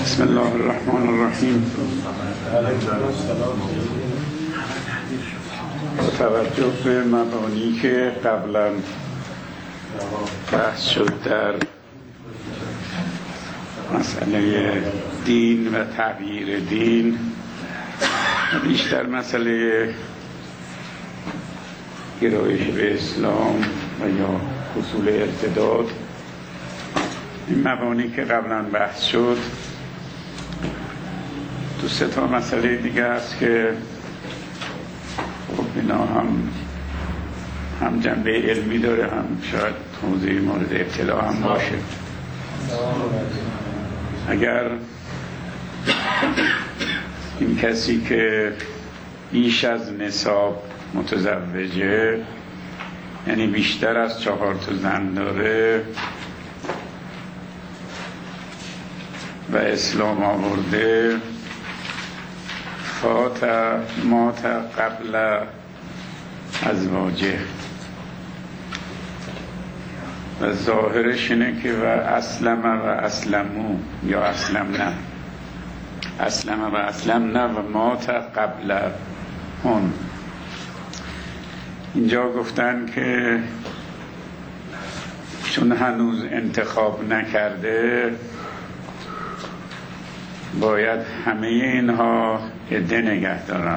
بسم الله الرحمن الرحیم. با توجه به مبانی که قبلا بحث شد در مسئله دین و تغییر دین، بیشتر مسئله گرایش به اسلام و یا اصول ارتداد، این مبانی که قبلا بحث شد، دو سه تا مسئله دیگه هست که خب اینا هم جنبه علمی داره، هم شاید توضیح مورد اطلاع هم باشه. اگر این کسی که بیش از نصاب متزوجه، یعنی بیشتر از 4 تا زن داره و اسلام آورده، مات قبل ازواجه، و ظاهرش اینه که و اسلم و اسلمو یا اسلم و اسلمنا و مات قبل هن. اینجا گفتن که چون هنوز انتخاب نکرده باید همه اینها عده نگه دارن،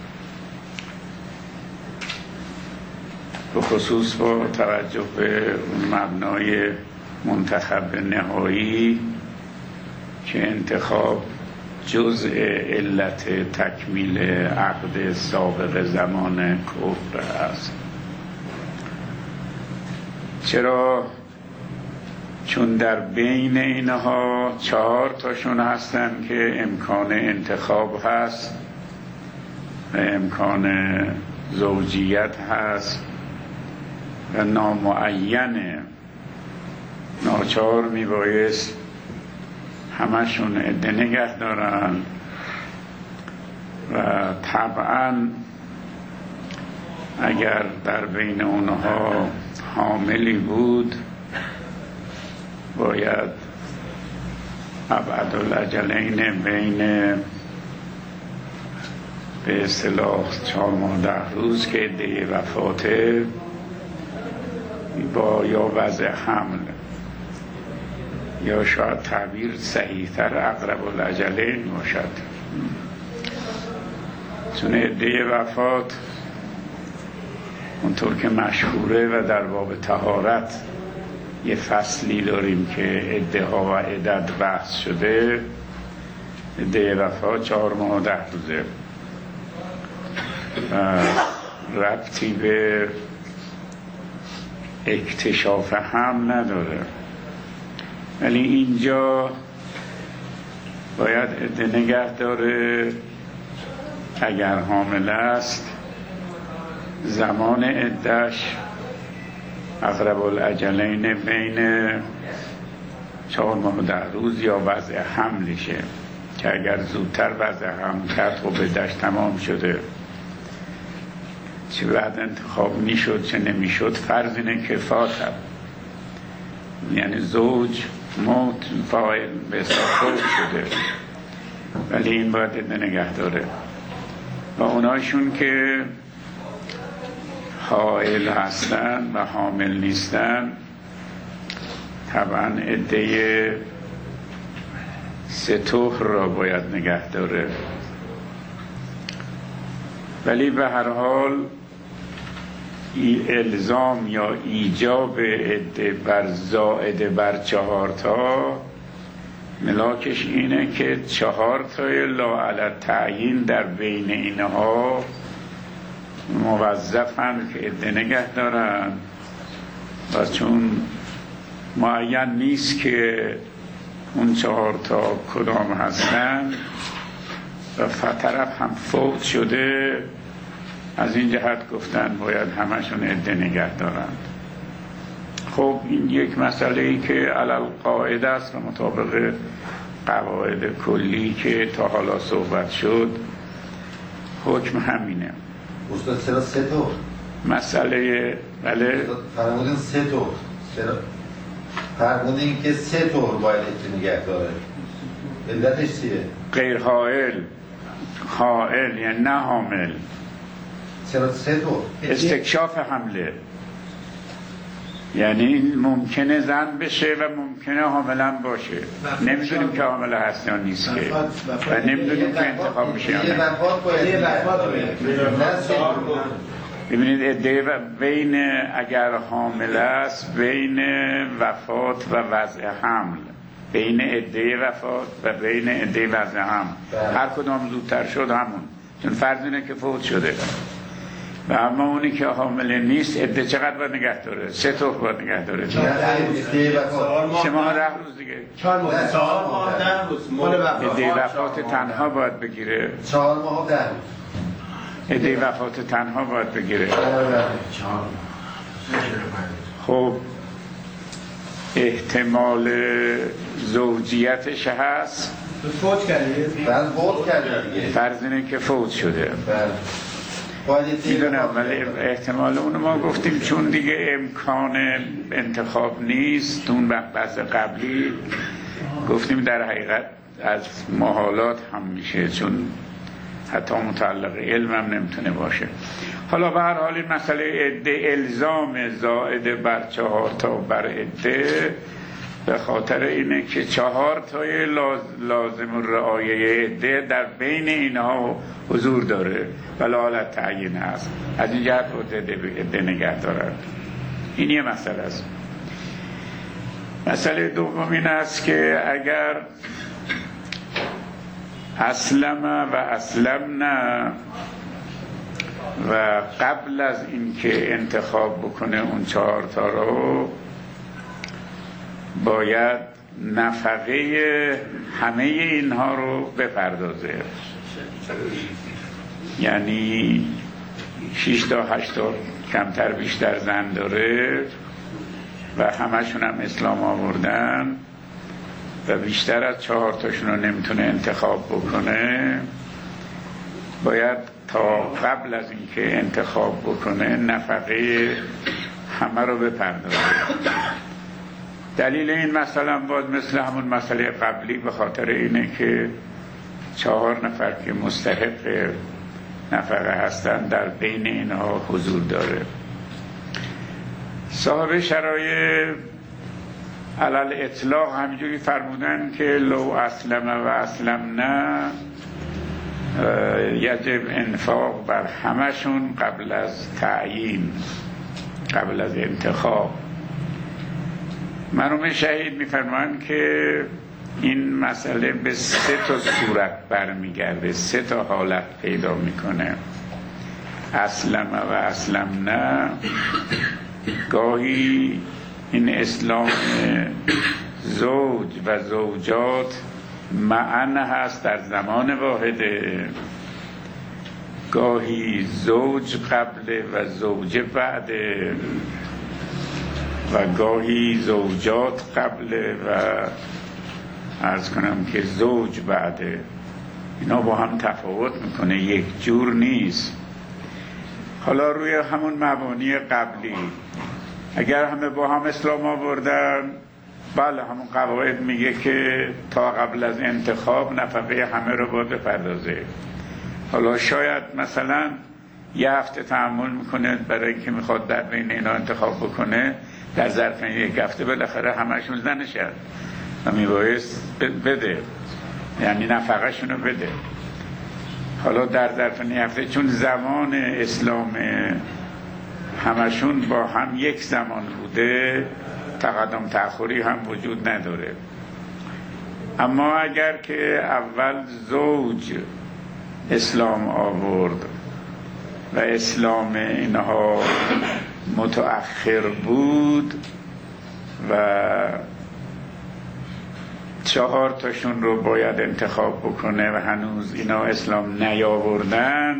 به خصوص با توجه به مبنای منتخب نهایی که انتخاب جزء علت تکمیل عقد سابق زمان کفر است. چرا؟ چون در بین اینها 4 تاشون هستن که امکان انتخاب هست و امکان زوجیت هست و نامعینه، ناچار میبایست همشون عده نگه دارن و طبعا اگر در بین اونها حاملی بود باید ابعدالاجلین بین به اصطلاح 4 ماه 10 روز که عده وفاته با یا وضع حمل یا شاید تعبیر صحیح‌تر اقرب الاجلین باشد، چون عده وفات اونطور که مشهوره و در باب طهارت یه فصلی داریم که عده ها و عدد بحث شده، عده وفات 4 ماه و 10 روزه و ربطی به اکتشاف هم نداره، ولی اینجا باید عده نگه داره. اگر حامل است زمان عده‌اش اقرب الاجلین بین 4 ماه و 10 روز یا وضع حملشه، که اگر زودتر وضع حمل کرد خب عده‌اش تمام شده، چه بعد انتخاب میشد چه نمیشد، فرض اینه که فاتر، یعنی زوج موت فاعل به حساب شده، ولی این باید عده نگه داره. و اوناشون که حائل هستن و حامل نیستن طبعا عده 3 طهر را باید نگه داره، ولی به هر حال الزام یا ایجاب عده بر زائد بر 4 تا ملاکش اینه که 4 تای لاعلی تعیین در بین اینها موظفن که عده نگه دارن، و چون معین نیست که اون 4 تا کدام هستن و طرف هم فوت شده، از این جهت گفتن باید همشون عده نگه دارند. خب این یک مسئله ای که علل قاعده است و مطابق قواعد کلی که تا حالا صحبت شد حکم همینه. استاد چرا 3 طور؟ مسئله بله فرمودین 3 طور، چرا فرمودین که 3 طور باید نگه داره؟ علتش چیه؟ غیر حائل، حائل یعنی نه حامل. چرا 3 طور؟ استکشاف حمله، یعنی ممکنه زن بشه و ممکنه حاملا باشه، نمیدونیم که حامل هست یا نیست که و نمیدونیم که انتخاب میشه یا نه. ببینید بین اگر حامل است بین وفات و وضع حمل، بین عده وفات و بین عده وضع حمل هر کدام زودتر شد همون، چون فرض اینه که فوت شده. و اما اونی که حامل نیست عده چقدر باید نگه داره؟ 3 طور باید نگه داره. 3 ماه 10 روز دیگه. 4 ماه 10 روز. عده وفات تنها باید بگیره. 4 ماه و 10 روز. عده وفات تنها باید بگیره. خب احتمال زوجیتش هست؟ فوت کرده. فوت کرده دیگه. فرض اینه که فوت شده. میدونم ولی احتمال اونو ما گفتیم چون دیگه امکان انتخاب نیست. اون بحث قبلی گفتیم در حقیقت از محالات هم میشه، چون حتی متعلق علم هم نمیتونه باشه. حالا به هر حال این مسئله عده الزام زائد بر 4 تا بر عده به خاطر اینه که 4 تای لازم الرعایه عده در بین اینها حضور داره ولی حالت تعیین هست، از این جهت عده نگه دارد. این یه مسئله است. مسئله دوم این است که اگر اسلم و اسلمنا و قبل از اینکه انتخاب بکنه اون 4 تا رو باید نفقه همه اینها رو بپردازه، یعنی 6 تا 8 تا کمتر بیشتر زن داره و همشون هم اسلام آوردن و بیشتر از 4 تاشون رو نمیتونه انتخاب بکنه، باید تا قبل از اینکه انتخاب بکنه نفقه همه رو بپردازه. دلیل این مسئله باز مثل همون مسئله قبلی به خاطر اینه که 4 نفر که مستحق نفقه هستن در بین اینها حضور داره. صاحب شرایع علل اطلاق همینجوری فرمودن که لو اسلم و اسلمنا یجب انفاق بر همشون قبل از تعیین، قبل از انتخاب. مرحوم شهید میفرمایند که این مسئله به 3 تا صورت برمیگرده، 3 تا حالت پیدا میکنه. اسلم و اسلمنا، گاهی این اسلام زوج و زوجات معن هست در زمان واحده، گاهی زوج قبل و زوجه بعد و گاهی زوجات قبل و عرض کنم که زوج بعده. اینا با هم تفاوت میکنه، یک جور نیست. حالا روی همون مبانی قبلی اگر همه با هم اسلام آوردن، بله همون قواعد میگه که تا قبل از انتخاب نفقه همه رو باید بپردازه. حالا شاید مثلا یه هفته تحمل میکنه برای اینکه میخواد در بین اینا انتخاب بکنه، در ظرف یک هفته بالاخره همشون زنشن و میبایست بده، یعنی نفقه شونو بده. حالا در ظرف یک هفته چون زمان اسلام همشون با هم یک زمان بوده، تقدم تأخری هم وجود نداره. اما اگر که اول زوج اسلام آورد و اسلام اینها متأخر بود و 4 تاشون رو باید انتخاب بکنه و هنوز اینا اسلام نیاوردند،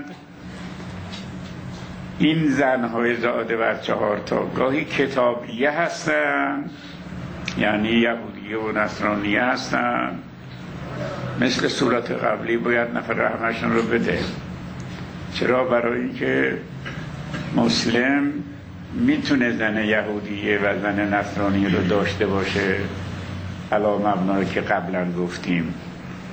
این زنهای زاده بر 4 تا گاهی کتابیه هستن، یعنی یهودیه و نصرانیه هستن، مثل صورت قبلی باید نفقه همشون رو بده. چرا؟ برای اینکه مسلم میتونه زن یهودیه و زن نصرانی رو داشته باشه علی مبنایی که قبلا گفتیم،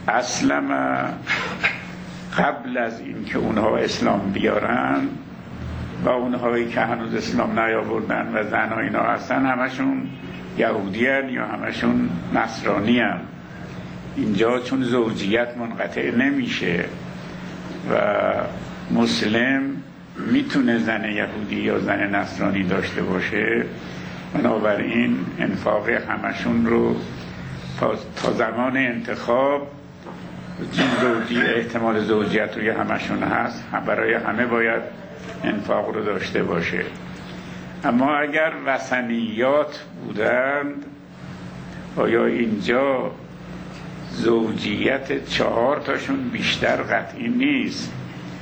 اسلم قبل از این که اونها اسلام بیارن و اونهایی که هنوز اسلام نیاوردن و زن ها اینا هستن همشون یهودی هن یا همشون نصرانی هن. اینجا چون زوجیت منقطع نمیشه و مسلم میتونه زن یهودی یا زن نصرانی داشته باشه، بنابراین انفاق همشون رو تا زمان انتخاب احتمال زوجیت روی همشون هست، برای همه باید انفاق رو داشته باشه. اما اگر وثنیات بودند، آیا اینجا زوجیت 4 تاشون بیشتر قطعی نیست؟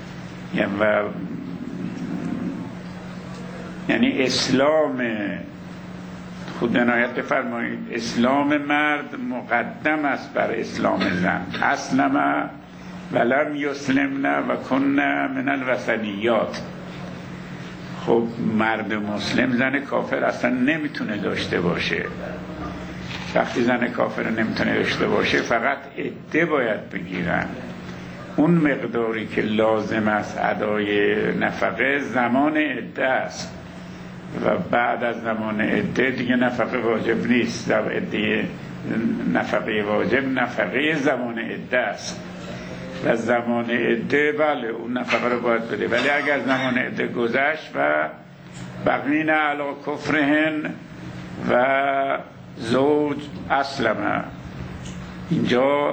یعنی اسلام، خود عنایت بفرمایید، اسلام مرد مقدم است بر اسلام زن. اسلم ولم یسلمن و کن من الوثنیات. خب مرد مسلم زن کافر اصلا نمیتونه داشته باشه. وقتی زن کافر نمیتونه داشته باشه فقط عده باید بگیرن. اون مقداری که لازم است ادای نفقه زمان عده است و بعد از زمان عده دیگه نفقه واجب نیست. نفقه واجب نفقه زمان عده است و زمان عده بله اون نفقه رو باید بده. ولی اگر زمان عده گذشت و بقین علی کفرهن و زوج اسلمه، اینجا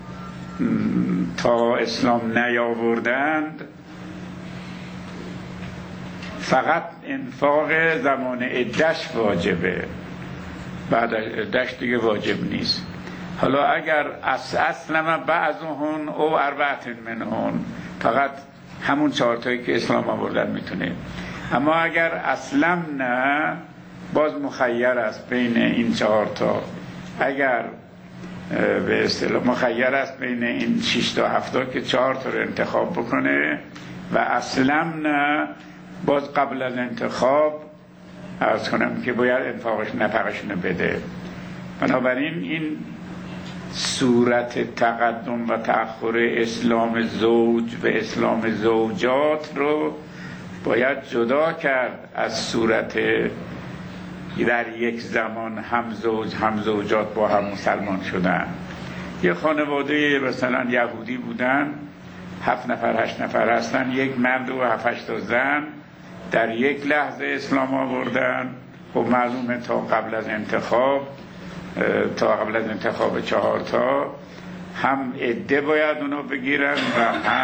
تا اسلام نیاوردند فقط انفاق زمان عدش واجبه، بعد عدش دیگه واجب نیست. حالا اگر اسلم بعضهن او اربعت منهن، فقط همون 4 تایی که اسلام آوردن میتونه. اما اگر اسلم نه، باز مخیر است بین این 4 تا. اگر به اصطلاح مخیر است بین این 6 تا 7 تا که 4 تا رو انتخاب بکنه و اسلم نه، باز قبل از انتخاب عرض کنم که باید انفاقش نفقشونو بده. بنابراین این صورت تقدم و تأخر اسلام زوج و اسلام زوجات رو باید جدا کرد از صورت در یک زمان هم زوج هم زوجات با هم مسلمان شدن. یه خانواده مثلا یهودی بودن، 7 نفر 8 نفر هستن، یک مرد و 7-8 تا زن در یک لحظه اسلام آوردن. خب معلومه تا قبل از انتخاب 4 تا هم عده باید اونو بگیرن و هم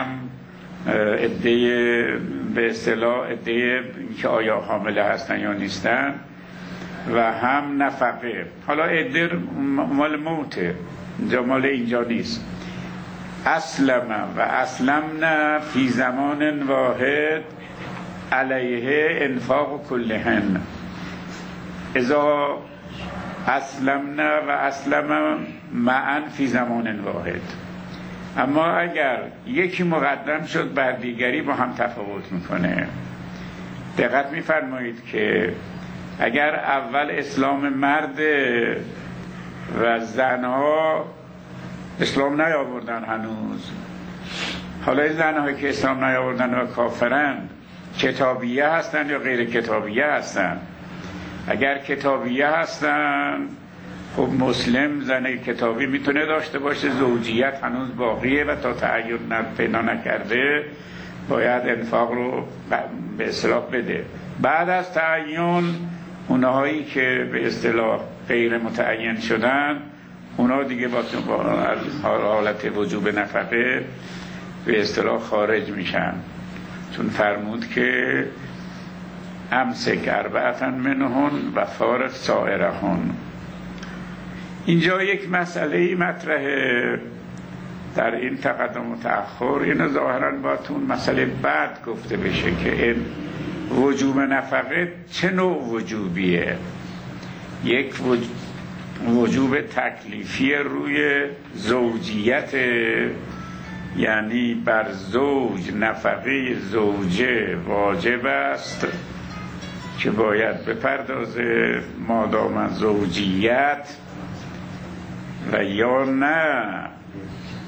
عده به اصطلاح عده که آیا حامله هستن یا نیستن و هم نفقه. حالا عده مال موته، مال اینجا نیست. اسلم و اسلمن فی زمان واحد علیه انفاق کلهن. اذا اسلمن و اسلم معا فی زمان واحد. اما اگر یکی مقدم شد بر دیگری با هم تفاوت میکنه. دقت میفرمایید که اگر اول اسلام مرد و زنها اسلام نیاوردن هنوز، حالا این زنهایی که اسلام نیاوردن و کافرن کتابیه هستن یا غیر کتابیه هستن؟ اگر کتابیه هستن خب مسلم زن کتابی میتونه داشته باشه، زوجیت هنوز باقیه و تا تعین پیدا نکرده باید انفاق رو به اصطلاح بده. بعد از تعین اونهایی که به اصطلاح غیر متعین شدن، اونا دیگه با حالت وجوب نفقه به اصطلاح خارج میشن، چون فرمود که امسک اربعتن منهن و فارق سائرهن. اینجا یک مسئله مطرحه در این تقدم و تأخر. اینو ظاهرا با تون مسئله بعد گفته بشه که این وجوب نفقه چه نوع وجوبیه. یک وجوب تکلیفی روی زوجیت، یعنی بر زوج نفقه زوجه واجب است که باید بپردازه مادام زوجیت، و یا نه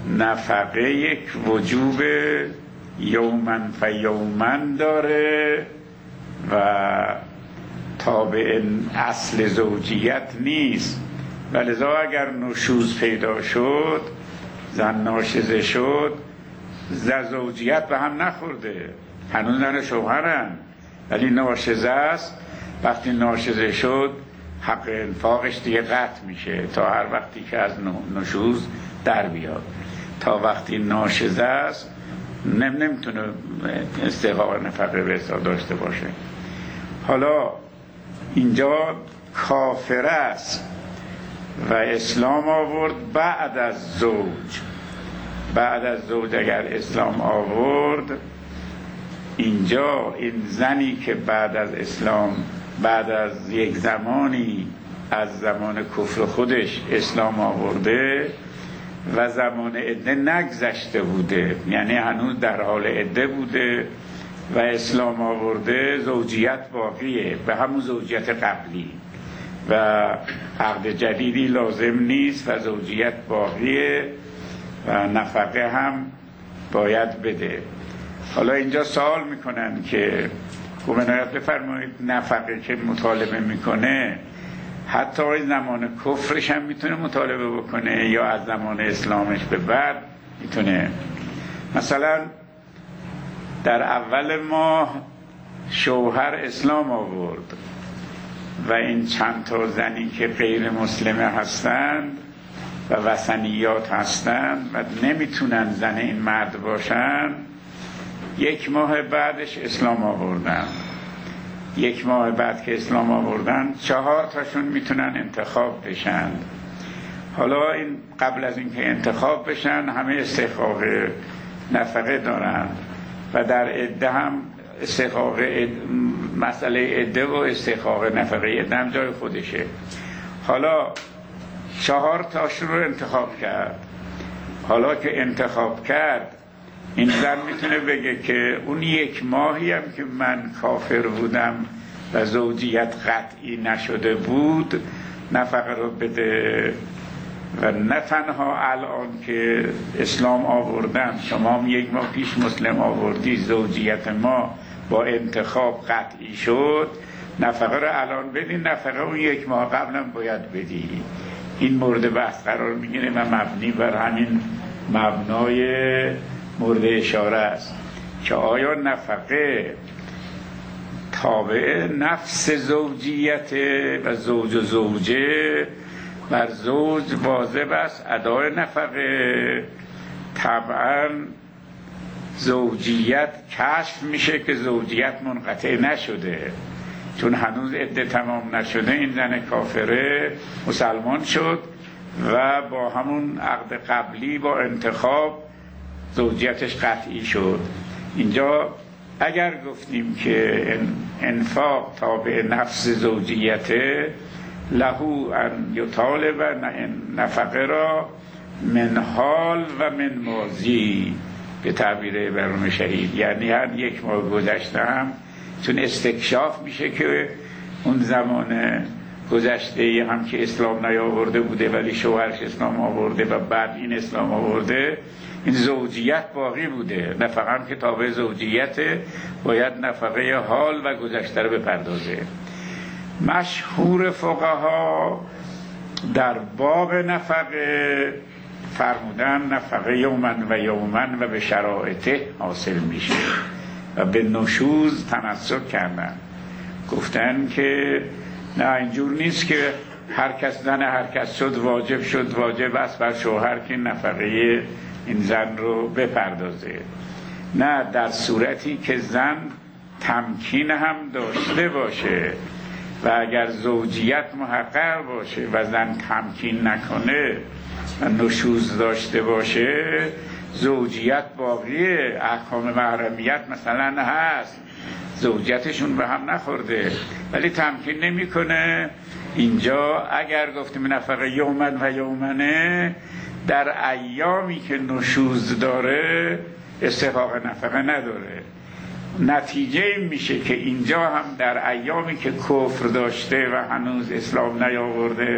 نفقه یک وجوب یومن فیومن داره و تابع اصل زوجیت نیست، ولذا اگر نشوز پیدا شد، زن ناشزه شد، زوجیت به هم نخورده، هنوز زن شوهرن ولی ناشزه است. وقتی ناشزه شد حق انفاقش دیگه قطع میشه تا هر وقتی که از نشوز در بیاد. تا وقتی ناشزه است نمیتونه استحقاق نفقه به حساب داشته باشه. حالا اینجا کافر است و اسلام آورد بعد از زوج. بعد از زوج اگر اسلام آورد، اینجا این زنی که بعد از اسلام، بعد از یک زمانی از زمان کفر خودش اسلام آورده و زمان عده نگذشته بوده، یعنی هنوز در حال عده بوده و اسلام آورده، زوجیت باقیه به همون زوجیت قبلی و عقد جدیدی لازم نیست و زوجیت باقیه و نفقه هم باید بده. حالا اینجا سوال میکنن که خوب عنایت بفرمایید، نفقه که مطالبه میکنه حتی از زمان کفرش هم میتونه مطالبه بکنه یا از زمان اسلامش به بعد میتونه؟ مثلا در اول ماه شوهر اسلام آورد و این چند تا زنی که غیر مسلمه هستند و وثنیات هستند و نمیتونن زن این مرد باشن، یک ماه بعدش اسلام آوردن. یک ماه بعد که اسلام آوردن 4 تاشون میتونن انتخاب بشن. حالا این قبل از اینکه انتخاب بشن همه استحقاق نفقه دارن و در عده هم استحقاق مسئله عده و استحقاق نفقه عده هم جای خودشه. حالا 4 تاشون رو انتخاب کرد. حالا که انتخاب کرد، این زن میتونه بگه که اون یک ماهی هم که من کافر بودم و زوجیت قطعی نشده بود نفقه رو بده. و نه تنها الان که اسلام آوردم، شما هم یک ماه پیش مسلم آوردی، زوجیت ما با انتخاب قطعی شد، نفقه رو الان بدین، نفقه اون یک ماه قبلم باید بدی. این مورد بحث قرار میگیره و مبنی بر همین مبنای مورد اشاره است که آیا نفقه تابع نفس زوجیت و زوج و زوجه؟ بر زوج واجب است ادای نفقه. طبعا زوجیت کشف میشه که زوجیت منقطع نشده، چون هنوز عده تمام نشده این زن کافره مسلمان شد و با همون عقد قبلی با انتخاب زوجیتش قطعی شد. اینجا اگر گفتیم که انفاق تابع نفس زوجیته، لهو ان یطالب نفقه را من حال و من ماضی به تعبیر برون شهید، یعنی هر یک ماه گذشته هم چون استکشاف میشه که اون زمان گذشته هم که اسلام نیاورده بوده ولی شوهرش اسلام آورده و بعد این اسلام آورده، این زوجیت باقی بوده. نفقه هم که تابع زوجیت باید نفقه حال و گذشته رو بپردازه. مشهور فقها در باب نفقه فرمودن نفقه یومن و یومن و به شرایطه حاصل میشه و به نشوز تمسک کردن. گفتن که نه اینجور نیست که هر کس زن هر کس شد واجب شد، واجب است بر شوهر که نفقه این زن رو بپردازه. نه، در صورتی که زن تمکین هم داشته باشه و اگر زوجیت محقق باشه و زن تمکین نکنه و نشوز داشته باشه، زوجیت باقیه، احکام محرمیت مثلا هست، زوجیتشون به هم نخورده ولی تمکین نمیکنه. اینجا اگر گفتیم نفقه یومن و یومنه، در ایامی که نشوز داره استحقاق نفقه نداره. نتیجه میشه که اینجا هم در ایامی که کفر داشته و هنوز اسلام نیاورده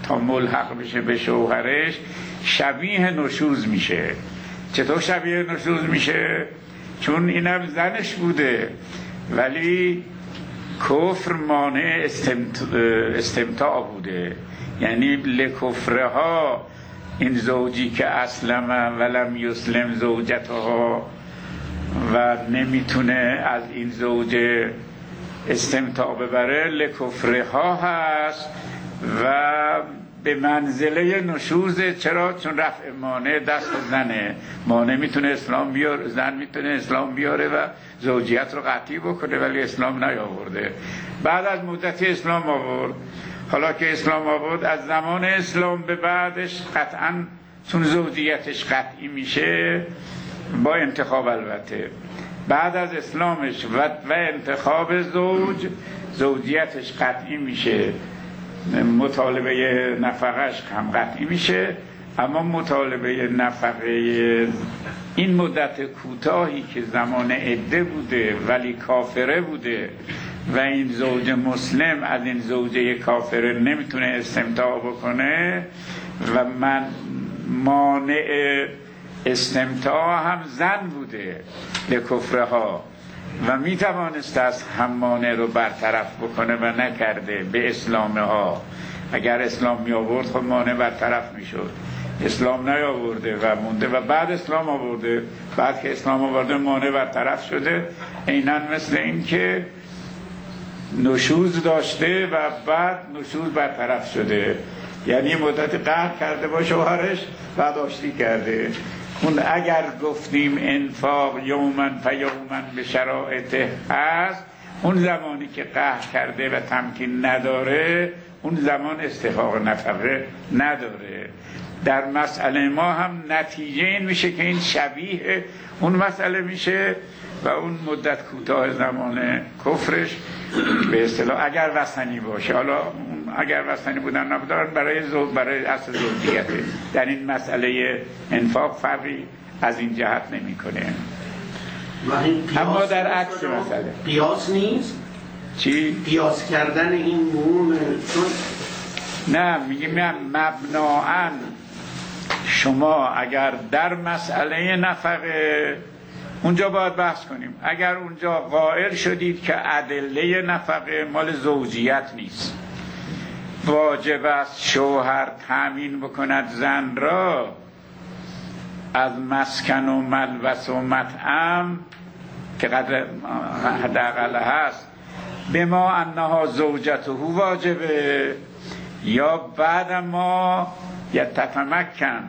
تا ملحق بشه به شوهرش شبیه نشوز میشه. چطور شبیه نشوز میشه؟ چون اینم زنش بوده ولی کفر مانع استمتاع بوده، یعنی لکفرها این زوجی که اسلم ولم یسلم زوجتها و نمیتونه از این زوج استمتاع ببره، لکفرها هست و به منزله نشوزه. چرا؟ چون رفع مانع دست زنه، مانع میتونه اسلام بیاره، زن میتونه اسلام بیاره و زوجیت رو قطعی بکنه ولی اسلام نیاورده. بعد از مدتی اسلام آورد. حالا که اسلام آورد از زمان اسلام به بعدش قطعا چون زوجیتش قطعی میشه با انتخاب، البته بعد از اسلامش و انتخاب زوجیتش قطعی میشه، مطالبه نفقهش هم قطعی میشه، اما مطالبه نفقه این مدت کوتاهی که زمان عده بوده ولی کافره بوده و این زوج مسلم از این زوجه کافره نمیتونه استمتاع بکنه و من مانع استمتاع هم زن بوده لکفرها و میتوانست از هم مانع رو برطرف بکنه و نکرده به اسلامها. اگر اسلام می آورد خب مانع برطرف میشد، اسلام نیاورده و مونده و بعد اسلام آورده. بعد که اسلام آورده مانع برطرف شده، عیناً مثل این که نشوز داشته و بعد نشوز برطرف شده، یعنی مدت قهر کرده با شوهرش بعد آشتی کرده. اون اگر گفتیم انفاق یومن فیومن به شرایطه هست، اون زمانی که قهر کرده و تمکین نداره اون زمان استحقاق نفقه نداره. در مسئله ما هم نتیجه این میشه که این شبیه اون مسئله میشه و اون مدت کوتاه زمان کفرش به اصطلاح اگر وثنی باشه، حالا اگر وثنی بودن نبودن برای اصل زوجیته، در این مسئله انفاق فرقی از این جهت نمیکنه. اما در عکس مسئله قیاس نیست؟ چی؟ قیاس کردن این نون چون نه، میگیم مبناً شما اگر در مسئله نفقه اونجا باید بحث کنیم. اگر اونجا قائل شدید که ادله نفقه مال زوجیت نیست، واجب است شوهر تأمین بکند زن را از مسکن و ملبس و مطعم که قدر حداقل هست، به ما انها زوجته واجبه، یا بعد ما یتمکن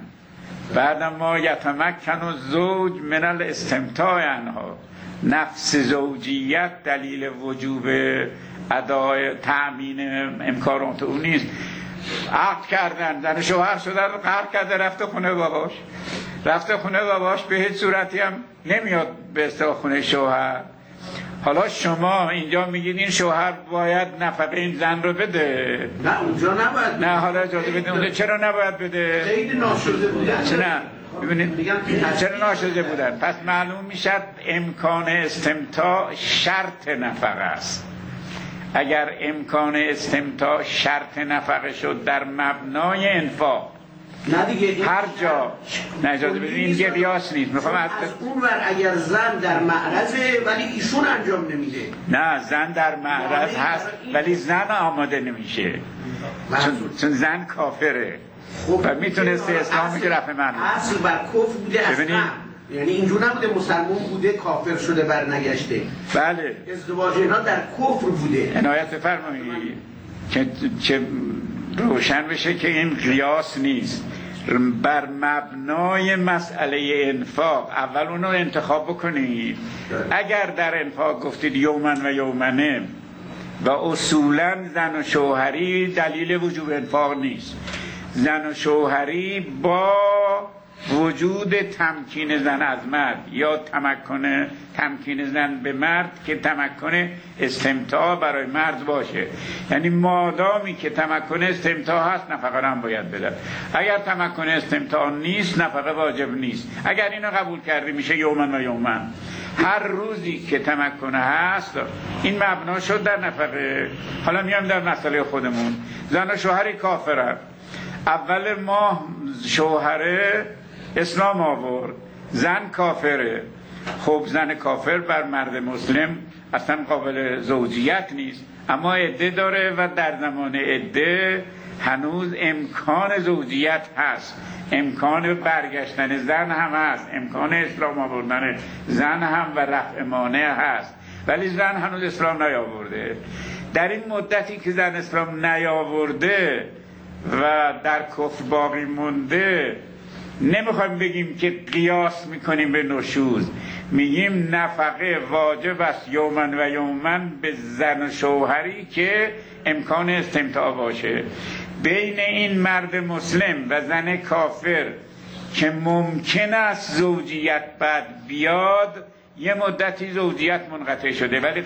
الزوج من الاستمتاع عنها. نفس زوجیت دلیل وجوب ادای تأمین امکانات اون نیست. عقد کردن، زن شوهر شدن، قهر کرده رفته خونه باباش، به هیچ صورتی هم نمیاد به اصطلاح خونه شوهر. حالا شما اینجا میگید این شوهر باید نفقه این زن رو بده. نه اونجا نباید. نه حالا اجازه بده. اونجا چرا نباید بده؟ خیلی ناشده بودن. چرا؟ ببینید چرا ناشده بودن؟ پس معلوم میشد امکان استمتاع شرط نفقه است. اگر امکان استمتاع شرط نفقه شد در مبنای انفاق، نه دیگه هر جا نه اجازه بدید، این یه قیاس نیست. میخوام از اون ور اگر زن در معرضه ولی ایشون انجام نمیده. نه، زن در معرض هست ولی زن آماده نمیشه، چون زن کافره و میتونسته اسلامی که رفع من اصل بر کفر بوده اصلا، یعنی اینجور نبوده مسلمان بوده کافر شده برنگشته. بله، ازدواج اینا در کفر بوده. عنایت بفرمایید که روشن بشه که این قیاس نیست. بر مبنای مسئله انفاق اول اونو انتخاب بکنید. اگر در انفاق گفتید یومن و یومنه و اصولا زن و شوهری دلیل وجوب انفاق نیست، زن و شوهری با وجود تمکین زن از مرد یا تمکین زن به مرد که تمکن استمتاع برای مرد باشه، یعنی مادامی که تمکن استمتاع هست نفقه هم باید بده. اگر تمکن استمتاع نیست نفقه واجب نیست. اگر اینو قبول کردی میشه یومن و یومن، هر روزی که تمکن هست این مبنا شد در نفقه. حالا میام در مسئله خودمون، زن و شوهری کافرن، اول ماه شوهره اسلام آورد، زن کافره. خب زن کافر بر مرد مسلم اصلا قابل زوجیت نیست، اما عده داره و در زمان عده هنوز امکان زوجیت هست، امکان برگشتن زن هم هست، امکان اسلام آوردن زن هم و رفع مانع هست، ولی زن هنوز اسلام نیاورده. در این مدتی که زن اسلام نیاورده و در کفر باقی مونده، نمیخوایم بگیم که قیاس میکنیم به نشوز، میگیم نفقه واجب است یومن و یومن به زن و شوهری که امکان استمتاع باشه. بین این مرد مسلم و زن کافر که ممکن است زوجیت بعد بیاد، یه مدتی زوجیت منقطع شده، ولی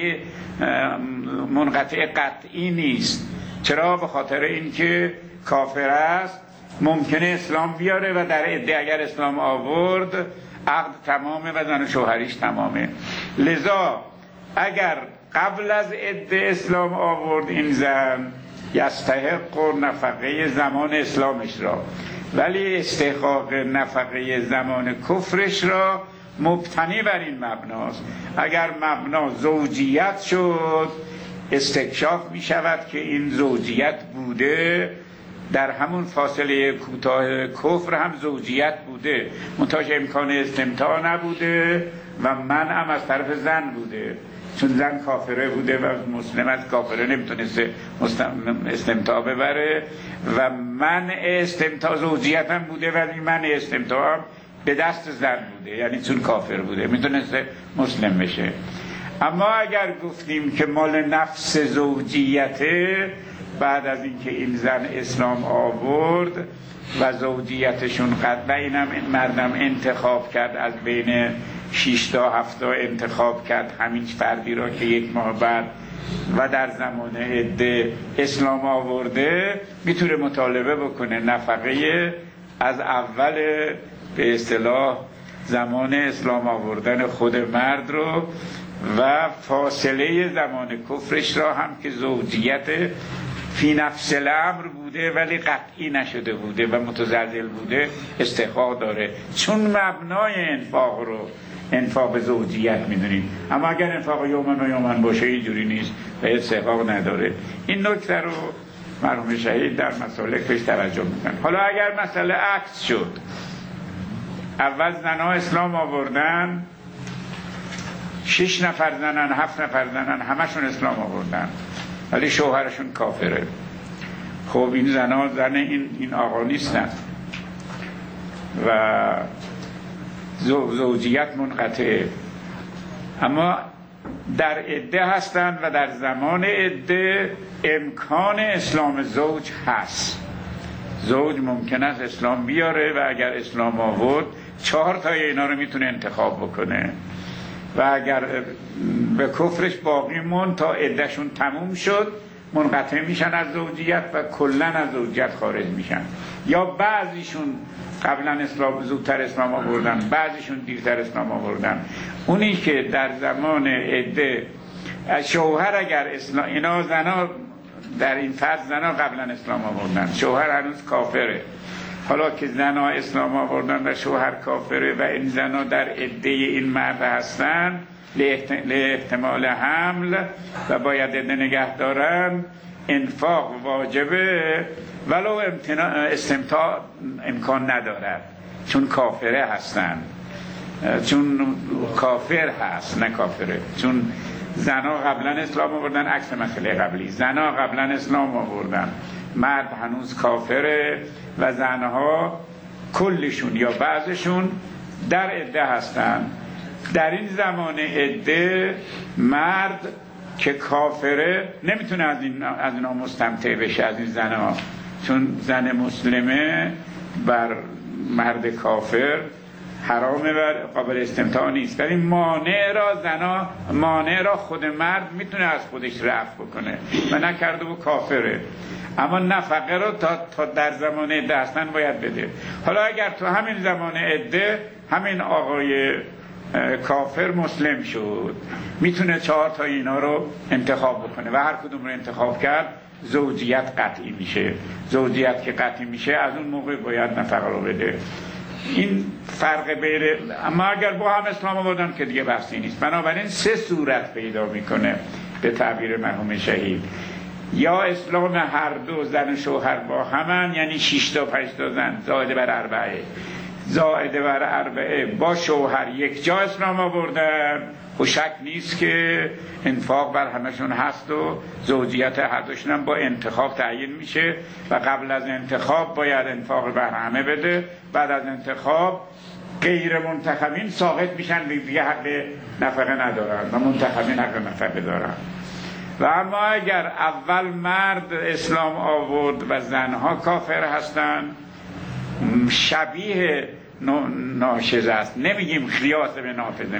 منقطع قطعی نیست. چرا؟ به خاطر اینکه کافر است، ممکنه اسلام بیاره و در عده اگر اسلام آورد عقد تمامه و زن و شوهریش تمامه. لذا اگر قبل از عده اسلام آورد این زن، یستحق نفقه زمان اسلامش را، ولی استحقاق نفقه زمان کفرش را مبتنی بر این مبناست. اگر مبنا زوجیت شد، استکشاف می شود که این زوجیت بوده، در همون فاصله کوتاه کفر هم زوجیت بوده، منتهاش امکان استمتاع نبوده و منع هم از طرف زن بوده، چون زن کافره بوده و مسلم از کافره نمیتونسته استمتاع ببره و منع استمتاع زوجیت هم بوده، ولی منع استمتاع هم به دست زن بوده، یعنی چون کافر بوده میتونسته مسلم بشه. اما اگر گفتیم که مال نفس زوجیته، بعد از اینکه این زن اسلام آورد و زوجیتشون قد و اینم مردم انتخاب کرد، از بین 6 تا 7 تا انتخاب کرد همین فردی را که 1 ماه بعد و در زمان عده اسلام آورده، میتونه مطالبه بکنه نفقه از اول به اصطلاح زمان اسلام آوردن خود مرد رو و فاصله زمان کفرش را هم که زوجیت فی نفس الامر بوده ولی قطعی نشده بوده و متزلزل بوده، استحقاق داره، چون مبنای انفاق رو انفاق زوجیت میدونیم. اما اگر انفاق یومن و یومن باشه اینجوری نیست و استحقاق نداره. این نکته رو مرحوم شهید در مسالکش توجه میکنن. حالا اگر مسئله عکس شد، اول زنها اسلام آوردن، 6 نفر زنن، 7 نفر زنن، همشون اسلام آوردن ولی شوهرشون کافره. خب این زنها زن این آقا نیستن و زوجیت منقطعه، اما در عده هستن و در زمان عده امکان اسلام زوج هست. زوج ممکن است اسلام بیاره و اگر اسلام آورد 4 تا اینا رو میتونه انتخاب بکنه و اگر به کفرش باقی موند تا عدهشون تموم شد منقطع میشن از زوجیت و کلا از زوجیت خارج میشن، یا بعضیشون قبلا اسلام زودتر اسلام آوردن، بعضیشون دیرتر اسلام آوردن. اونی که در زمان عده شوهر اگر اسلام، اینا زنا در این فرض زنا قبلا اسلام آوردن، شوهر هنوز کافره، حالا که زنا اسلام آوردن و شوهر کافره و این زنا در عده این مرد هستن لاحتمال حمل و باید عده نگه دارن، انفاق واجبه ولو استمتاع امکان ندارد، چون کافره هستن، چون کافر هست نه کافره. چون زنا قبلا اسلام آوردن، عکس مسئله قبلی، زنا قبلا اسلام آوردن، مرد هنوز کافره و زنها کلشون یا بعضشون در عده هستن. در این زمان عده مرد که کافره نمیتونه از اینا مستمتع بشه، از این زنها، چون زن مسلمه بر مرد کافر حرامه و قابل استمتاع نیست، ولی مانع را خود مرد میتونه از خودش رفع بکنه و نکرده و کافره، اما نفقه رو تا در زمان عده هستن باید بده. حالا اگر تو همین زمان عده همین آقای کافر مسلم شد، میتونه 4 تا اینا رو انتخاب بکنه و هر کدوم رو انتخاب کرد زوجیت قطعی میشه. زوجیت که قطعی میشه از اون موقع باید نفقه رو بده. این فرق بین، اما اگر با هم اسلام آوردن که دیگه بحثی نیست. بنابراین 3 صورت پیدا میکنه به تعبیر مرحوم شهید. یا اسلام هر دو زن و شوهر با همن، یعنی 6 تا 5 تا زن زائده بر 4، زائده بر 4 با شوهر یک جا اسلام آوردن و شک نیست که انفاق بر همشون هست و زوجیت هر دوشون هم با انتخاب تعیین میشه و قبل از انتخاب باید انفاق بر همه بده، بعد از انتخاب غیر منتخبین ساقط میشن دیگه حق نفقه ندارن و منتخبین حق نفقه دارن. و اما اگر اول مرد اسلام آورد و زنها کافر هستن، شبیه ناشزه است، نمیگیم قیاس به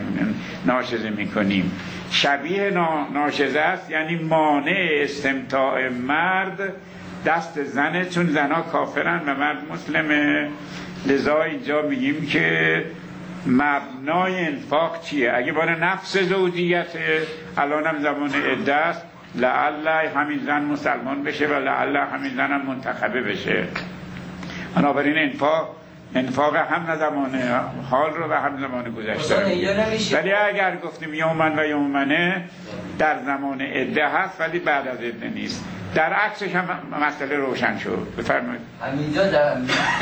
ناشزه میکنیم، شبیه ناشزه است، یعنی مانع استمتاع مرد دست زنه، چون زنها کافرن و مرد مسلمه. لذا اینجا میگیم که مبنای انفاق چیه؟ اگه بار نفس زوجیت الان هم زمان عده است، لعل همین زن مسلمان بشه و لعل همین زن هم منتخبه بشه. بنابراین انفاق هم زمان حال رو و هم زمان گذشته رو. ولی اگر گفتیم یومن و یومنه در زمان عده هست ولی بعد از عده نیست. در عکسش هم مسئله روشن شد. بفرمایید. همینجا در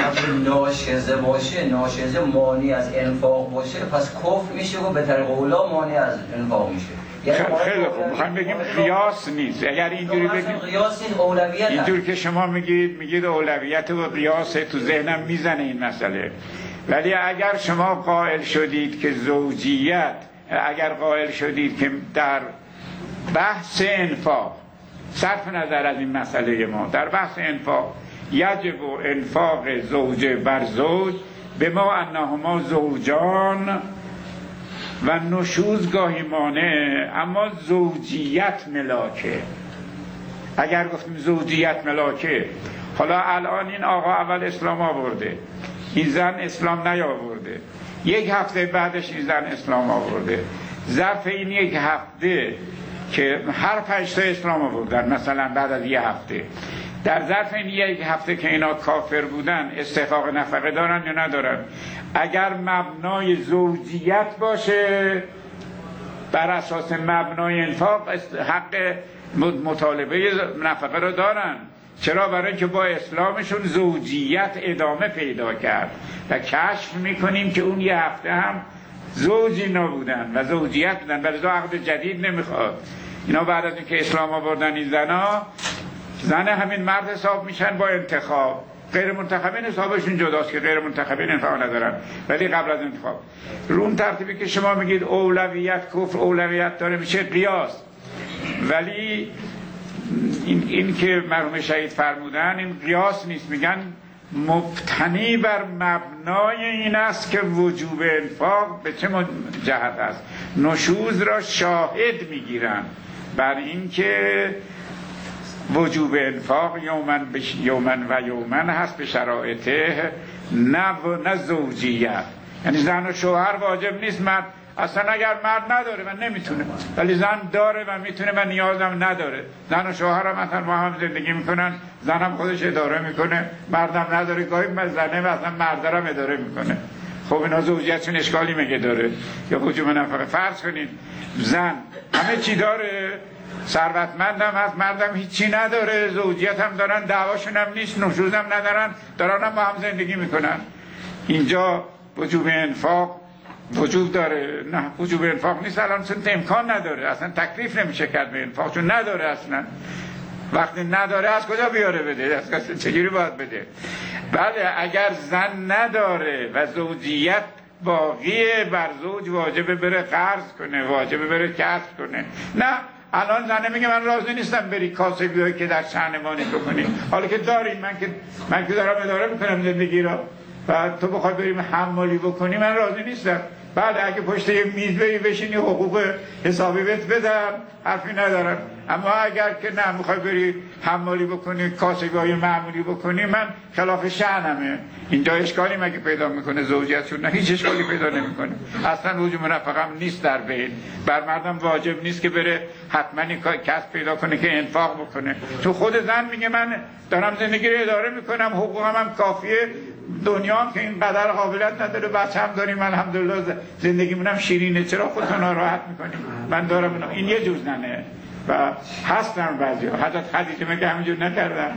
ناشزه باشه، ناشزه مانع از انفاق باشه، پس کفر میشه و به طریق اولا مانع از انفاق میشه. خیلی خوب، میخوایم بگیم قیاس نیست. اگر اینجوری بگیم قیاس نیست، اولویت. اینجور که شما میگید اولویت و قیاس، تو ذهنم میزنه این مسئله. ولی اگر شما قائل شدید که زوجیت، اگر قائل شدید که در بحث انفاق، صرف نظر از این مسئله ما، در بحث انفاق یجب انفاق زوجه بر زوج به ما انهما زوجان و نشوز گاهی مانع، اما زوجیت ملاکه. اگر گفتیم زوجیت ملاکه، حالا الان این آقا اول اسلام آورده، این زن اسلام نیاورده، یک هفته بعدش این زن اسلام آورده، ظرف این یک هفته که هر 5 تا اسلام آوردن، مثلا بعد از یه هفته، در ظرف این یک هفته که اینا کافر بودن استحقاق نفقه دارن یا ندارن؟ اگر مبنای زوجیت باشه، بر اساس مبنای انفاق حق مطالبه نفقه رو دارن. چرا؟ برای اینکه با اسلامشون زوجیت ادامه پیدا کرد و کشف میکنیم که اون یه هفته هم زوجی نبودن و زوجیت بودن، ولی عقد جدید نمیخواد. اینا بعد از اینکه اسلام آوردن این زن همین مرد حساب میشن با انتخاب. غیر منتخبین حسابشون جداست که غیر منتخبین انفاق ندارن، ولی قبل از انتخاب رو اون ترتیبی که شما میگید اولویت کفر اولویت داره میشه قیاس. ولی این که مرحوم شهید فرمودن این قیاس نیست، میگن مبتنی بر مبنای این است که وجوب انفاق به چه جهت است. نشوز را شاهد میگیرن بر این که وجوب انفاق یومن و یومن هست به شرایطه، نه زوجیت. یعنی زن و شوهر واجب نیست، مرد اصلا اگر مرد نداره و نمیتونه، ولی زن داره و میتونه و نیازم نداره. زن و شوهر هم مثلا با هم زندگی میکنن، زنم خودش اداره میکنه، مردم نداره، گاهی زنه مثلا مردرم اداره میکنه. خب اینا زوجیتشون اشکالی میگه داره یا وجوب نفقه؟ فرض کنید زن همه چی داره، ثروتمندم هست، مردم هیچی نداره، زوجیت هم دارن، دعواشون هم نیست، نشوز هم ندارن، دارن هم با هم زندگی میکنن. اینجا وجوب انفاق وجوب داره؟ نه، وجوب انفاق نیست الان، چون امکان نداره، اصلا تکلیف نمیشه کرد به انفاق، چون نداره اصلا. وقتی نداره از کجا بیاره بده؟ از چجوری باید بده؟ بله اگر زن نداره و زوجیت باقیه، بر زوج واجبه بره قرض کنه، واجبه بره کسب کنه. نه، الان زنه میگه من راضی نیستم بری کاسبی هایی که در شأن ما بکنی، حالا که داریم، من که دارم اداره میکنم زندگی را، و تو بخوای بریم حمالی بکنی من راضی نیستم. بله اگه پشت یه میز بری بشینی حقوق حسابی بهت بدم حرفی ندارم، اما اگر که نه میخوای بری حمالی بکنی کاسبی معمولی بکنی من خلاف شأنمه. اینجا اشکالی مگه پیدا میکنه زوجیتشون؟ نه هیچ اشکالی پیدا نمیکنه، اصلا وجوب نفقه هم نیست در بین. بر مردم واجب نیست که بره حتما کسب پیدا کنه که انفاق بکنه. تو خود زن میگه من دارم زندگی رو اداره میکنم، حقوقم هم کافیه، دنیا هم که اینقدر قابلیت نداره، بچه هم داریم الحمدلله، زندگی منم شیرینه، چرا خودتون ناراحت میکنیم؟ من دارم این یه جور زنه و هستن بعضی ها. حضرت خدیجه مگه همینجور نکردن؟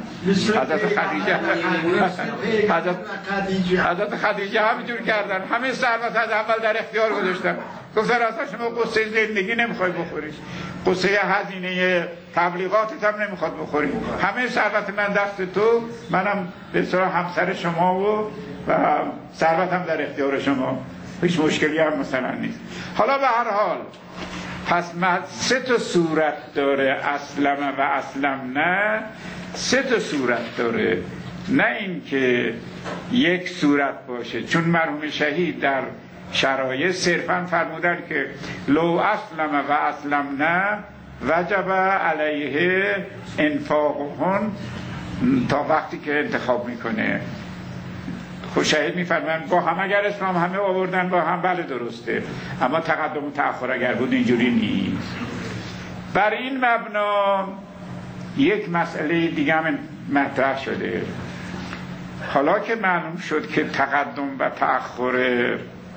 حضرت خدیجه همینجور کردن، همه ثروت از اول در اختیار گذاشتن. گفتن اصلا شما قصه زندگی نمیخوای بخوری، قصه هزینه تبلیغاتت هم نمیخواد بخوری، همه ثروت من دست تو، منم به اصطلاح همسر شما و ثروتم در اختیار شما، هیچ مشکلی هم مثلا نیست. حالا به هر حال پس 3 تا صورت داره اسلم و اسلم نه، 3 تا صورت داره، نه اینکه یک صورت باشه. چون مرحوم شهید در شرایط صرفا فرمودن که لو اسلم و اسلم نه وجب علیه انفاقهن تا وقتی که انتخاب میکنه. خود شهید میفرمایند با هم اگر اسلام همه آوردن با هم بله درسته، اما تقدم و تأخر اگر بود اینجوری نیست. بر این مبنا یک مسئله دیگه هم مطرح شده. حالا که معلوم شد که تقدم و تأخر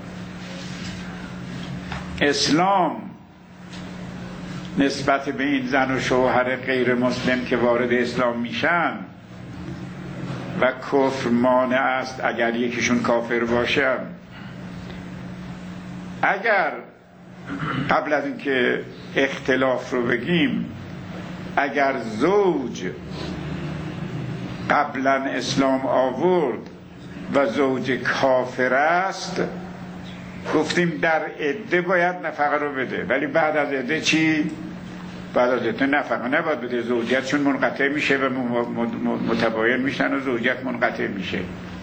اسلام نسبت به این زن و شوهر غیر مسلم که وارد اسلام میشن و کفر مانع است اگر یکیشون کافر باشه، اگر قبل از اینکه اختلاف رو بگیم، اگر زوج قبلا اسلام آورد و زوج کافر است، گفتیم در عده باید نفقه رو بده، ولی بعد از عده چی؟ بعد از عده نفقه نباید بده، زوجیتشون منقطع میشه و متباین میشن و زوجیت منقطع میشه،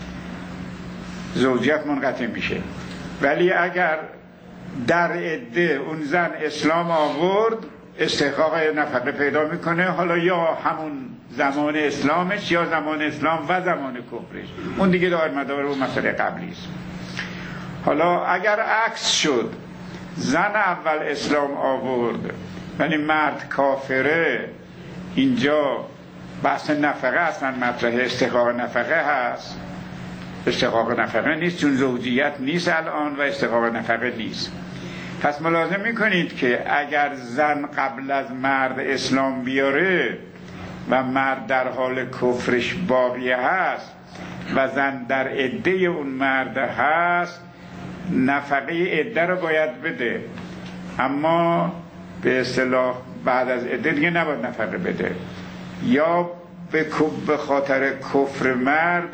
زوجیت منقطع میشه. ولی اگر در عده اون زن اسلام آورد استحقاق نفقه پیدا میکنه، حالا یا همون زمان اسلامش یا زمان اسلام و زمان کفرش، اون دیگه دار مدار و مسئله قبلی است. حالا اگر عکس شد، زن اول اسلام آورد ولی مرد کافره، اینجا بحث نفقه اصلا مطرح، استحقاق نفقه هست، استحقاق نفقه نیست، چون زوجیت نیست الان و استحقاق نفقه نیست. پس ملاحظه میکنید که اگر زن قبل از مرد اسلام بیاره و مرد در حال کفرش باقی هست و زن در عده اون مرد هست، نفقه عده رو باید بده، اما به اصطلاح بعد از عده دیگه نباید نفقه بده. یا به خاطر کفر مرد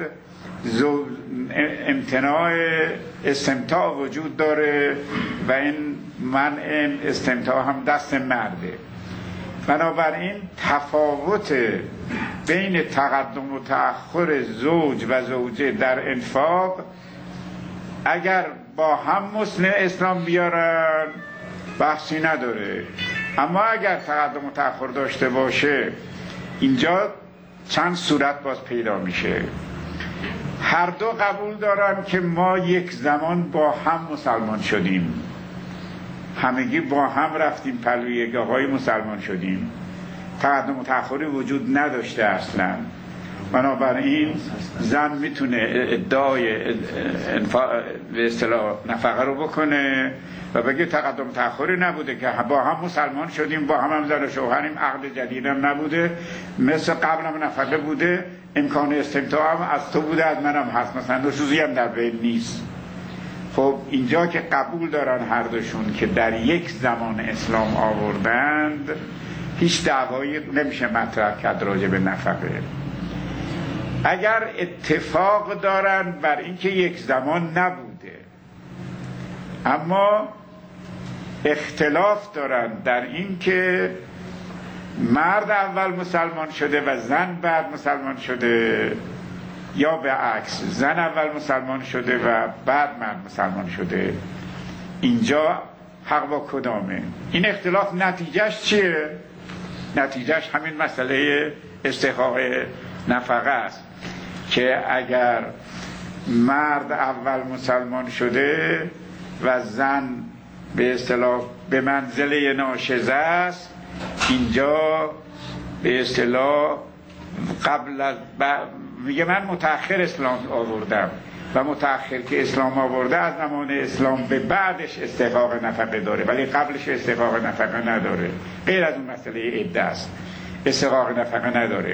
امتناع استمتاع وجود داره و این منع استمتاع هم دست مرده. بنابراین تفاوت بین تقدم و تأخر زوج و زوجه در انفاق، اگر با هم مسلم اسلام بیارن بحثی نداره، اما اگر تقدم و تأخر داشته باشه اینجا چند صورت باز پیدا میشه. هر دو قبول دارن که ما یک زمان با هم مسلمان شدیم، همگی با هم رفتیم پلوی یگاهای مسلمان شدیم، تقدم و تأخری وجود نداشته اصلا. بنابراین زن میتونه ادعای به اصطلاح نفقه رو بکنه و بگه تقدم تأخری نبوده که با هم مسلمان شدیم، با هم زن و شوهریم، عقد جدید هم نبوده، مثل قبل هم نفقه بوده، امکان استمتاع هم از تو بوده، از منم هست، مثلا نشوزی هم در بین نیست. خب اینجا که قبول دارن هر دوشون که در یک زمان اسلام آوردند، هیچ دعوایی نمیشه مطرح کرد راجع به نفقه. اگر اتفاق دارن بر اینکه یک زمان نبوده اما اختلاف دارن در اینکه مرد اول مسلمان شده و زن بعد مسلمان شده، یا به عکس زن اول مسلمان شده و بعد مرد مسلمان شده، اینجا حق با کدامه؟ این اختلاف نتیجهش چیه؟ نتیجهش همین مسئله استحقاق نفقه است که اگر مرد اول مسلمان شده و زن به اصطلاح به منزله ناشزه است، اینجا به اصطلاح قبل از میگه من متأخر اسلام آوردم و متأخر که اسلام آورده از زمان اسلام به بعدش استحقاق نفقه داره، ولی قبلش استحقاق نفقه نداره. غیر از اون مسئله عده است، استحقاق نفقه نداره.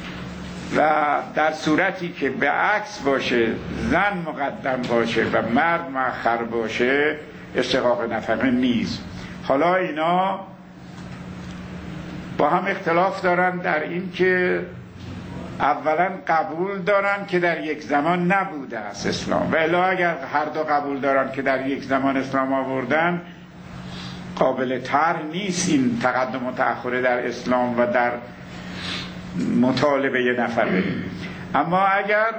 و در صورتی که به عکس باشه، زن مقدم باشه و مرد مؤخر باشه، استحقاق نفقه نیست. حالا اینا با هم اختلاف دارن در این که اولا قبول دارن که در یک زمان نبوده است اسلام، و الا اگر هر دو قبول دارن که در یک زمان اسلام آوردن، قابل طرح نیست این تقدم و تأخر در اسلام و در مطالبه نفقه. اما اگر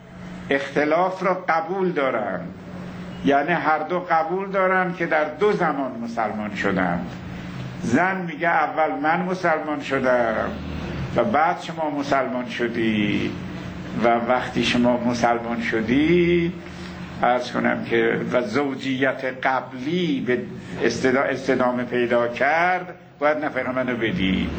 اختلاف را قبول دارن، یعنی هر دو قبول دارن که در دو زمان مسلمان شدن، زن میگه اول من مسلمان شدم و بعد شما مسلمان شدی، و وقتی شما مسلمان شدی عرض کنم که و زوجیت قبلی به استدامه پیدا کرد، باید نفقه منو بدی.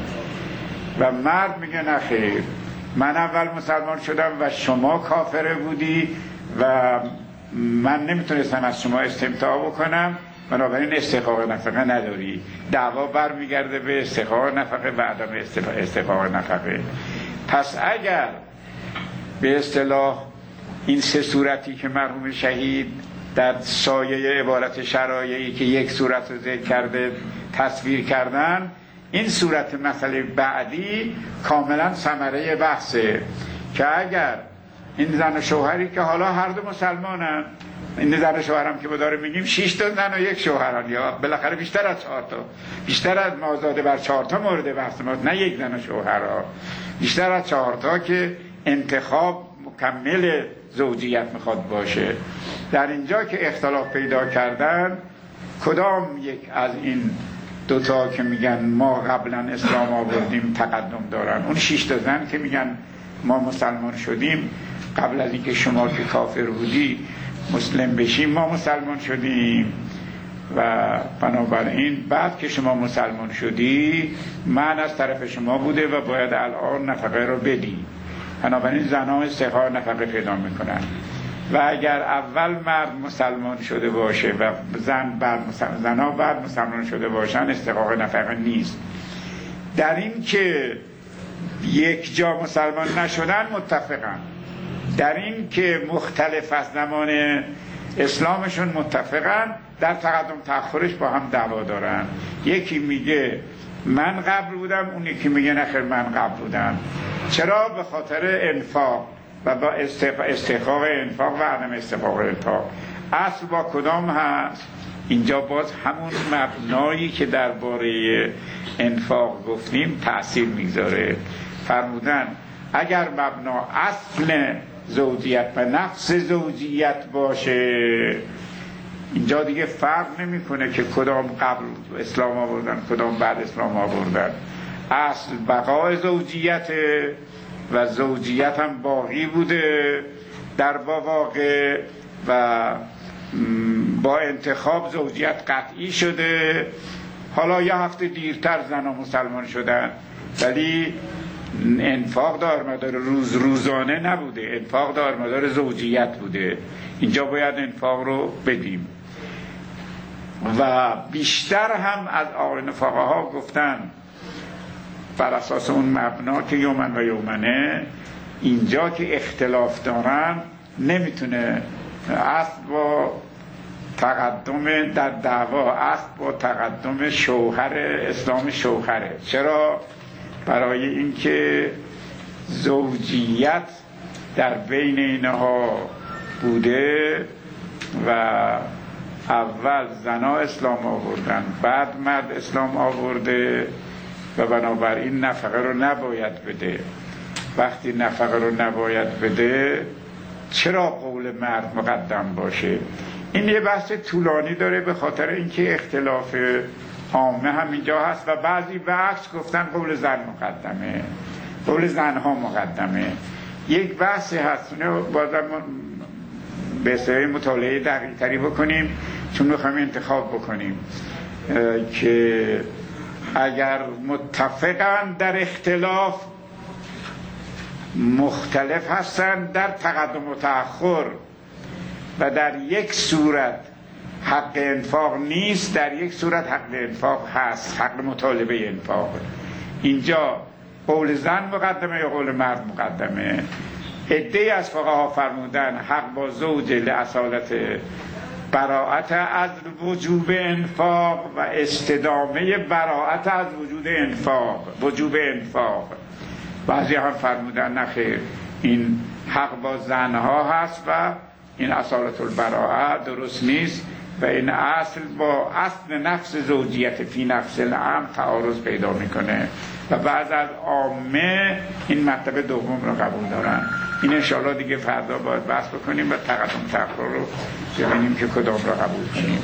و مرد میگه نخیر، من اول مسلمان شدم و شما کافره بودی و من نمیتونستم از شما استمتاع بکنم، بنابراین استحقاق نفقه نداری. دعوا برمیگرده به استحقاق نفقه و عدم استحقاق نفقه. پس اگر به اصطلاح این سه صورتی که مرحوم شهید در سایه عبارت شرایعی که یک صورت رو ذکر کرده تصویر کردن، این صورت مسئله بعدی کاملا ثمره بحثه که اگر این زن و شوهری که حالا هر دو مسلمانن، این زن و شوهرم که داره میگیم 6 تا زن و یک شوهرن، یا بالاخره بیشتر از 4 تا، بیشتر از مازاده بر 4 تا مورد بحث ما، نه یک زن و شوهرها، بیشتر از 4 تا که انتخاب مکمل زوجیت میخواد باشه. در اینجا که اختلاف پیدا کردن کدام یک از این دوتا که میگن ما قبلا اسلام آوردیم تقدم دارن؟ اون 6 تا زن که میگن ما مسلمان شدیم قبل از اینکه شما که کافر بودی مسلم بشیم ما مسلمان شدیم، و بنابراین بعد که شما مسلمان شدی من از طرف شما بوده و باید الان نفقه رو بدی. بنابراین زنها استحقاق نفقه پیدا میکنن. و اگر اول مرد مسلمان شده باشه و زنها بعد مسلمان شده باشن، استحقاق نفقه نیست. در این که یک جا مسلمان نشدن متفقن، در این که مختلف از زمان اسلامشون متفقن، در تقدم تأخرش با هم دعوا دارن. یکی میگه من قبل بودم، اون یکی میگه نخیر من قبل بودم. چرا؟ به خاطر انفاق و با استحقاق انفاق و عدم استحقاق انفاق. اصل با کدام هست؟ اینجا باز همون مبنایی که درباره انفاق گفتیم تأثیر میگذاره. فرمودن اگر مبنا اصل زوجیت و نفس زوجیت باشه، اینجا دیگه فرق نمیکنه که کدام قبل اسلام آوردن کدام بعد اسلام آوردن. اصل بقای زوجیت و زوجیت هم باقی بوده در واقع، و با انتخاب زوجیت قطعی شده. حالا یه هفته دیرتر زنها مسلمان شدن، ولی انفاق دار مدار روزانه نبوده، انفاق دار مدار زوجیت بوده. اینجا باید انفاق رو بدیم. و بیشتر هم از آقایان فقها گفتن بر اساس اون مبنا که یومن و یومنه، اینجا که اختلاف دارن نمیتونه اصل با تقدم در دعوا، اصل با تقدم شوهر اسلام شوهره. چرا؟ برای اینکه زوجیت در بین اینها بوده و اول زنا اسلام آوردن بعد مرد اسلام آورده و بنابراین نفقه رو نباید بده. وقتی نفقه رو نباید بده چرا قول مرد مقدم باشه؟ این یه بحث طولانی داره، به خاطر اینکه اختلاف عامه هم اینجا هست و بعضی بحث گفتن قول زن مقدمه، قول زنها مقدمه. یک بحثی هست بازم به اصطلاح مطالعه دقیق تری بکنیم، چون میخوایم انتخاب بکنیم که اگر متفقن در اختلاف، مختلف هستن در تقدم و تأخر و در یک صورت حق انفاق نیست، در یک صورت حق انفاق هست، حق مطالبه انفاق. اینجا قول زن مقدمه یا قول مرد مقدمه؟ عده‌ای از فقها فرمودن حق با زوج لأصالت براءت از وجوب انفاق و استدامه براءت از وجوب انفاق. بعضی هم فرمودن نخیر، این حق با زنها هست و این اصالت البراءه درست نیست و این اصل با اصل نفس زوجیت فی نفس الامر تعارض پیدا میکنه و بعض از عامه این مطلب دوم رو قبول دارن. این انشاءالله دیگه فردا باید بحث بکنیم و تقدم تأخر رو ببینیم که کدام رو قبول کنیم.